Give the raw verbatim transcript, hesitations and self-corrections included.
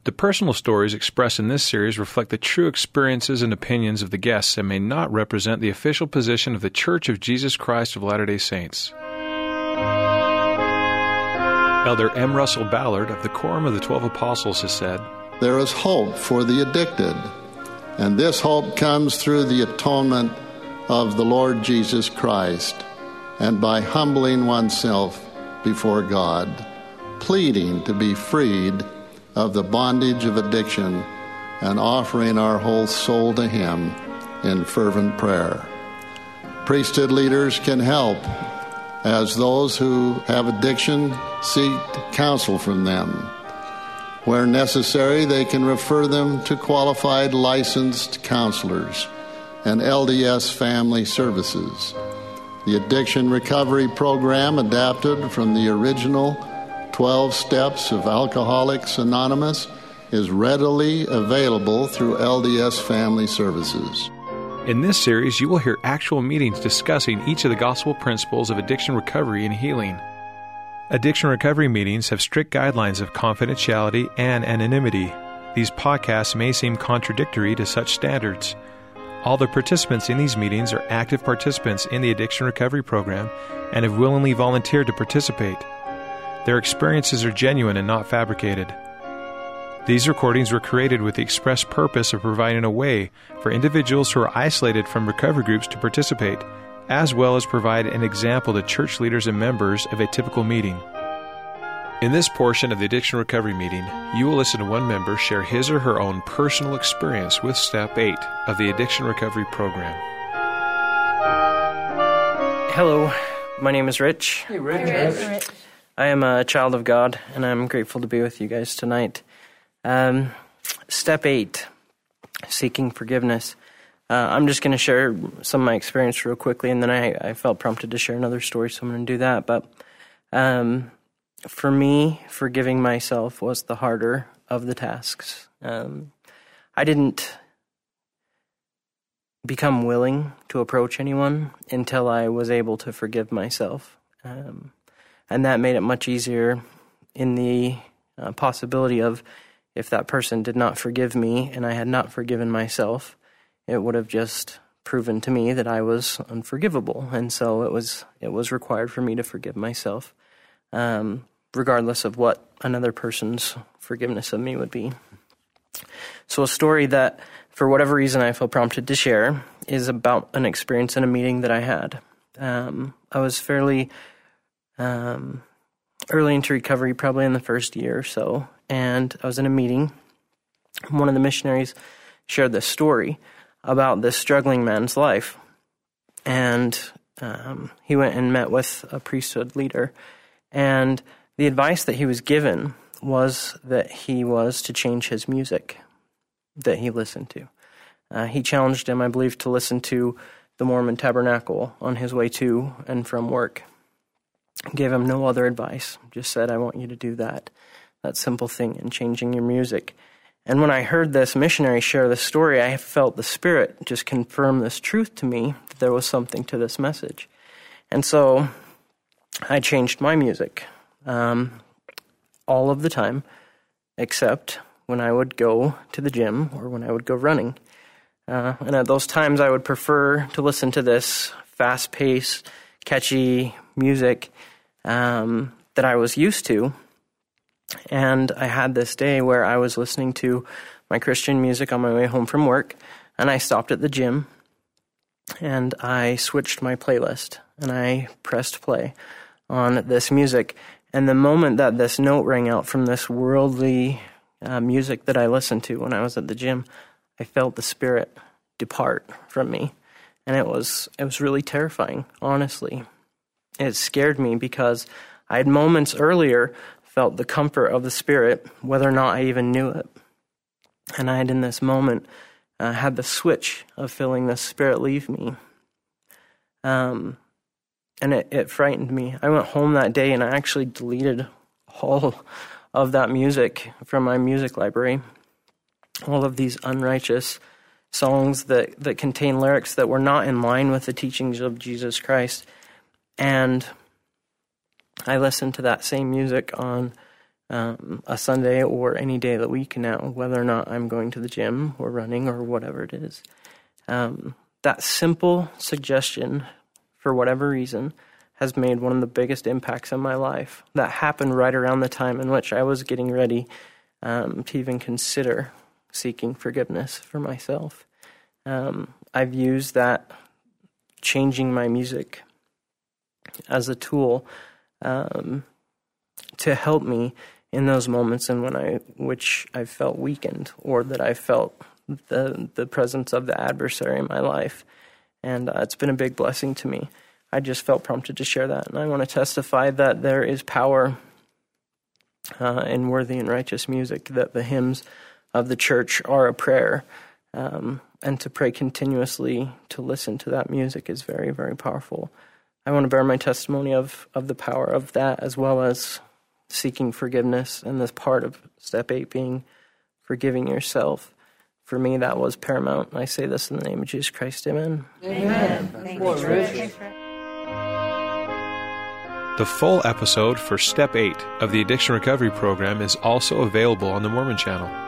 The personal stories expressed in this series reflect the true experiences and opinions of the guests and may not represent the official position of the Church of Jesus Christ of Latter-day Saints. Elder M. Russell Ballard of the Quorum of the Twelve Apostles has said, "There is hope for the addicted, and this hope comes through the atonement of the Lord Jesus Christ and by humbling oneself before God, pleading to be freed of the bondage of addiction and offering our whole soul to Him in fervent prayer. Priesthood leaders can help as those who have addiction seek counsel from them. Where necessary, they can refer them to qualified licensed counselors and L D S family services. The Addiction Recovery Program, adapted from the original twelve Steps of Alcoholics Anonymous, is readily available through L D S Family Services." In this series, you will hear actual meetings discussing each of the gospel principles of addiction recovery and healing. Addiction recovery meetings have strict guidelines of confidentiality and anonymity. These podcasts may seem contradictory to such standards. All the participants in these meetings are active participants in the addiction recovery program and have willingly volunteered to participate. Their experiences are genuine and not fabricated. These recordings were created with the express purpose of providing a way for individuals who are isolated from recovery groups to participate, as well as provide an example to church leaders and members of a typical meeting. In this portion of the addiction recovery meeting, you will listen to one member share his or her own personal experience with Step eight of the addiction recovery program. Hello, my name is Rich. Hey, Rich. Hey, Rich. I am a child of God, and I'm grateful to be with you guys tonight. Um, step eight, seeking forgiveness. Uh, I'm just going to share some of my experience real quickly, and then I, I felt prompted to share another story, so I'm going to do that. But um, for me, forgiving myself was the harder of the tasks. Um, I didn't become willing to approach anyone until I was able to forgive myself. Um, and that made it much easier in the uh, possibility of if that person did not forgive me and I had not forgiven myself, it would have just proven to me that I was unforgivable. And so it was it was required for me to forgive myself, um, regardless of what another person's forgiveness of me would be. So a story that, for whatever reason, I feel prompted to share is about an experience in a meeting that I had. Um, I was fairly um, early into recovery, probably in the first year or so, and I was in a meeting. One of the missionaries shared this story about this struggling man's life, and um, he went and met with a priesthood leader, and the advice that he was given was that he was to change his music that he listened to. Uh, he challenged him, I believe, to listen to the Mormon Tabernacle on his way to and from work. Gave him no other advice, just said, I want you to do that, that simple thing in changing your music. And when I heard this missionary share this story, I felt the Spirit just confirm this truth to me, that there was something to this message. And so I changed my music um, all of the time, except when I would go to the gym or when I would go running. Uh, and at those times, I would prefer to listen to this fast-paced, catchy music um, that I was used to. And I had this day where I was listening to my Christian music on my way home from work, and I stopped at the gym, and I switched my playlist, and I pressed play on this music. And the moment that this note rang out from this worldly uh, music that I listened to when I was at the gym, I felt the Spirit depart from me. And it was it was really terrifying, honestly. It scared me because I had moments earlier felt the comfort of the Spirit, whether or not I even knew it. And I had in this moment uh, had the switch of feeling the Spirit leave me. Um, and it, it frightened me. I went home that day and I actually deleted all of that music from my music library. All of these unrighteous songs that, that contain lyrics that were not in line with the teachings of Jesus Christ. And I listened to that same music on um, a Sunday or any day of the week now, whether or not I'm going to the gym or running or whatever it is. Um, that simple suggestion, for whatever reason, has made one of the biggest impacts in my life. That happened right around the time in which I was getting ready um, to even consider seeking forgiveness for myself. Um, I've used that changing my music as a tool um, to help me in those moments in when I, which I felt weakened, or that I felt the the presence of the adversary in my life. And uh, it's been a big blessing to me. I just felt prompted to share that, and I want to testify that there is power uh, in worthy and righteous music, that the hymns of the church are a prayer, um, and to pray continuously, to listen to that music is very, very powerful. I want to bear my testimony of, of the power of that, as well as seeking forgiveness, and this part of step eight being forgiving yourself. For me, that was paramount. I say this in the name of Jesus Christ. Amen. Amen. Thank you, Rich. The full episode for Step eight of the Addiction Recovery Program is also available on the Mormon Channel.